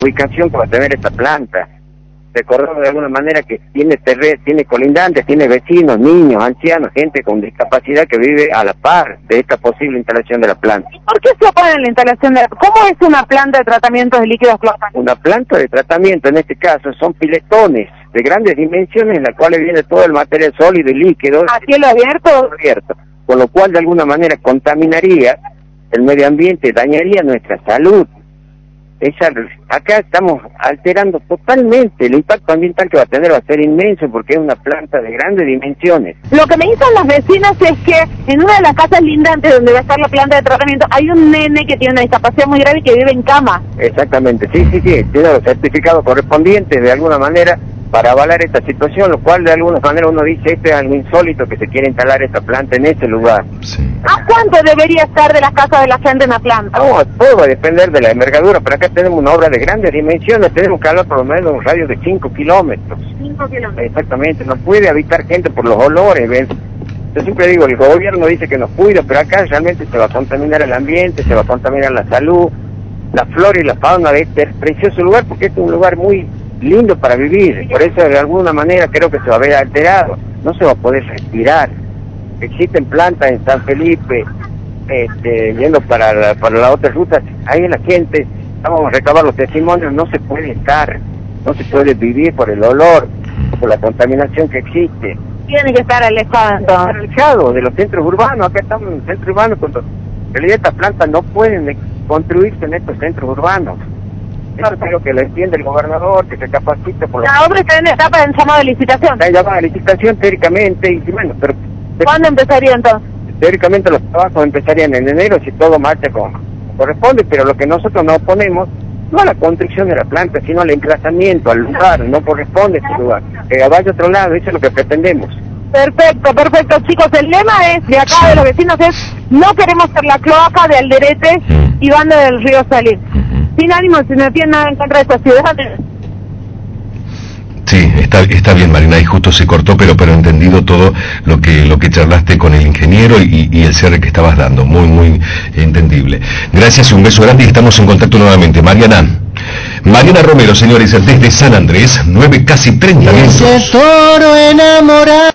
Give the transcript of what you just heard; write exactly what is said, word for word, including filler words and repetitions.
ubicación que va a tener esta planta. Recordamos de alguna manera que tiene terre tiene colindantes, tiene vecinos, niños, ancianos, gente con discapacidad que vive a la par de esta posible instalación de la planta. ¿Por qué se opone a la instalación de... ¿Cómo es una planta de tratamiento de líquidos cloacales? Una planta de tratamiento, en este caso, son piletones de grandes dimensiones en las cuales viene todo el material sólido y líquido. ¿A cielo abierto? abierto, con lo cual de alguna manera contaminaría el medio ambiente, dañaría nuestra salud. Esa, acá estamos alterando totalmente, el impacto ambiental que va a tener va a ser inmenso porque es una planta de grandes dimensiones. Lo que me dicen las vecinas es que en una de las casas lindantes donde va a estar la planta de tratamiento hay un nene que tiene una discapacidad muy grave y que vive en cama. Exactamente, sí, sí, sí, tiene los certificados correspondientes de alguna manera para avalar esta situación, lo cual de alguna manera uno dice, esto es algo insólito que se quiere instalar esta planta en ese lugar. Sí. ¿A cuánto debería estar de las casas de la gente en la planta? No, todo va a depender de la envergadura, pero acá tenemos una obra de grandes dimensiones, tenemos que hablar por lo menos de un radio de cinco kilómetros. cinco kilómetros. Exactamente, no puede habitar gente por los olores, ¿ves? Yo siempre digo, el gobierno dice que nos cuida, pero acá realmente se va a contaminar el ambiente, se va a contaminar la salud, la flora y la fauna de este precioso lugar, porque este es un lugar muy lindo para vivir, por eso de alguna manera creo que se va a ver alterado, no se va a poder respirar. Existen plantas en San Felipe, este, yendo para la, para la otra ruta, ahí la gente, vamos a recabar los testimonios, no se puede estar, no se puede vivir por el olor, por la contaminación que existe. Tiene que estar alejado entonces. Alejado de los centros urbanos, acá estamos en un centro urbano, cuando en realidad estas plantas no pueden construirse en estos centros urbanos. Eso creo que lo entiende el gobernador, que se capacite por La obra está en etapa de llamado de licitación. Está llamada de licitación teóricamente, y bueno, pero... ¿Cuándo empezaría entonces? Teóricamente los trabajos empezarían en enero si todo marcha como corresponde, pero lo que nosotros nos oponemos no a la construcción de la planta, sino al emplazamiento, al lugar, no corresponde ese lugar. Que vaya a otro lado, eso es lo que pretendemos. Perfecto, perfecto, chicos. El lema es, de acá de los vecinos, es no queremos ser la cloaca de Alderete y Banda del Río Salir. Sin ánimo, si no tienen nada en contra de esta ciudad. Sí, está, está bien, Marina, y justo se cortó, pero pero entendido todo lo que lo que charlaste con el ingeniero y, y el cierre que estabas dando, muy, muy entendible. Gracias y un beso grande y estamos en contacto nuevamente. Mariana, Mariana Romero, señores, desde San Andrés, nueve casi treinta minutos. Ese toro enamorado.